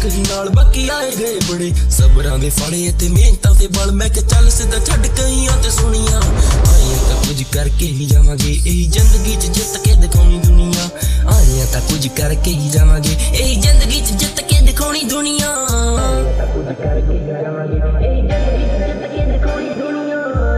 ਇੱਕ ਹੀ ਨਾਲ ਬਾਕੀ ਆਏ ਗਏ ਬੜੇ ਸਬਰਾਂ ਦੇ ਫੜੇ ਤੇ ਮਿਹਨਤਾਂ ਤੇ ਬਲ ਮੈਂ ਕਿ ਚੱਲ ਸਿੱਧਾ ਛੱਡ ਕਈਆਂ ਤੇ ਸੁਣੀਆਂ ਆਈਆਂ ਤਾਂ ਕੁਝ ਕਰਕੇ ਹੀ ਜਾਵਾਂਗੇ ਇਹੀ ਜ਼ਿੰਦਗੀ 'ਚ ਜਿੱਤ ਕੇ ਦਿਖਾਉਣੀ ਦੁਨੀਆ ਆਈਆਂ ਤਾਂ ਕੁਝ ਕਰਕੇ ਹੀ ਜਾਵਾਂਗੇ ਇਹੀ ਜ਼ਿੰਦਗੀ 'ਚ ਜਿੱਤ ਕੇ ਦਿਖਾਉਣੀ ਦੁਨੀਆ ਆਈਆਂ ਤਾਂ ਕੁਝ ਕਰਕੇ ਹੀ ਜਾਵਾਂਗੇ ਇਹੀ ਜ਼ਿੰਦਗੀ 'ਚ ਜਿੱਤ ਕੇ ਦਿਖਾਉਣੀ ਦੁਨੀਆ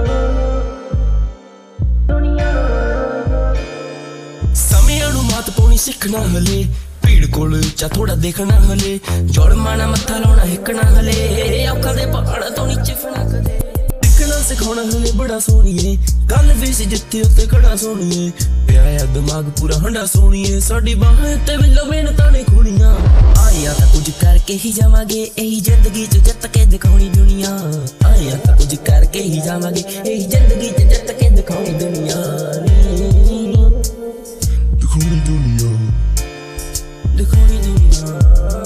ਸਮਿਆਂ ਨੂੰ ਮਾਤ ਪਾਉਣੀ ਸਿੱਖਣਾ ਹਲੇ ਭੀੜ ਕੋਲ ਚਾ ਥੋੜਾ ਦੇਖਣਾ ਹਲੇ ਜੁੜਮਾ ਨਾ ਮੱਥਾ ਲਾਉਣਾ ਹਿੱਕਣਾ ਹਲੇ ਔਖਾਂ ਦੇ ਪਹਾੜਾਂ ਤੋਂ ਨੀ ਚਿਫਣਾ ਕਦੇ ਟਿਕਣਾ ਸਿਖਾਉਣਾ ਹਲੇ ਬੜਾ ਸੋਹਣੀਏ ਕੱਲ ਵੀ ਸੀ ਜਿੱਥੇ ਉੱਤੇ ਖੜਾ ਸੋਹਣੀਏ ਪਿਆ ਦਿਮਾਗ ਪੂਰਾ ਹੰਡਾ ਸੋਹਣੀਏ ਸਾਡੀ ਬਾਹਾਂ ਤੇ ਵਿੱਲੋ ਮਿਹਨਤਾਂ ਨੇ ਖੋਣੀਆਂ ਆਇਆ ਤਾਂ ਕੁਝ ਕਰਕੇ ਹੀ ਜਾਵਾਂਗੇ ਇਹੀ ਜ਼ਿੰਦਗੀ 'ਚ ਜਿੱਤ ਕੇ ਦਿਖਾਉਣੀ ਦੁਨੀਆ ਆਇਆ ਤਾਂ ਕੁਝ ਕਰਕੇ ਹੀ ਜਾਵਾਂਗੇ ਇਹੀ ਜ਼ਿੰਦਗੀ 'ਚ ਜਿੱਤ ਕੇ ਦਿਖਾਉਣੀ ਦੁਨੀਆ ਦਿਖਾਉਣੀ ਦੁਨੀਆ ਦਿਖਾਉਣੀ ਦੁਨੀਆ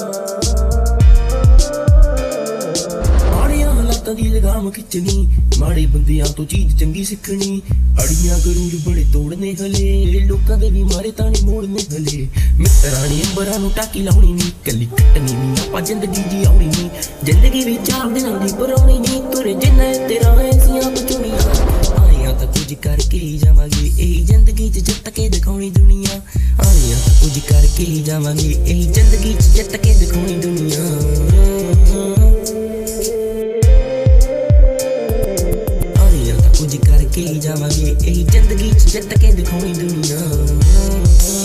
ਮਾੜੀਆਂ ਹਾਲਾਤਾਂ ਦੀ ਲਗਾਮ ਖਿੱਚਣੀ ਮਾੜੇ ਬੰਦਿਆਂ ਤੋਂ ਚੀਜ਼ ਚੰਗੀ ਸਿੱਖਣੀ ਅੜੀਆਂ ਗਰੂਰ ਬੜੇ ਤੋੜਨੇ ਹਲੇ ਲੋਕਾਂ ਦੇ ਵੀ ਮਾਰੇ ਤਾਣੇ ਮੋੜਨੇ ਹਲੇ ਮਿੱਤਰਾਂ ਨੇ ਅੰਬਰਾਂ ਨੂੰ ਟਾਕੀ ਲਾਉਣੀ ਨੀ ਕੱਲੀ ਕੱਟਣੀ ਨੀ ਆਪਾਂ ਜ਼ਿੰਦਗੀ ਜੀ ਆਉਣੀ ਨੀ ਜ਼ਿੰਦਗੀ ਵੀ ਚਾਰ ਦਿਨਾਂ ਦੀ ਪਰੌਣੀ ਨੀ ਤੁਰੇ ਜਿੰਨਾ ਤੇਰਾ ਐਸੀਆਂ ਬਚੂਣੀਆਂ ਆਈਆਂ ਤਾਂ ਕੁਝ ਕਰਕੇ ਹੀ ਜਾਵਾਂਗੇ ਇਹੀ ਜ਼ਿੰਦਗੀ 'ਚ ਜਿੱਤ ਕੇ ਦਿਖਾਉਣੀ ਦੁਨੀਆ ਆਈਆਂ ਤਾਂ ਕੁਝ ਕਰਕੇ ਹੀ ਜਾਵਾਂਗੇ ਇਹੀ ਜ਼ਿੰਦਗੀ 'ਚ ਜਿੱਤ ਕੇ ਦਿਖਾਉਣੀ ਦੁਨੀਆ ਆਈਆਂ ਤਾਂ ਕੁਝ ਕਰਕੇ ਹੀ ਜਾਵਾਂਗੇ ਇਹੀ ਜ਼ਿੰਦਗੀ 'ਚ ਜਿੱਤ ਕੇ ਦਿਖਾਉਣੀ ਦੁਨੀਆ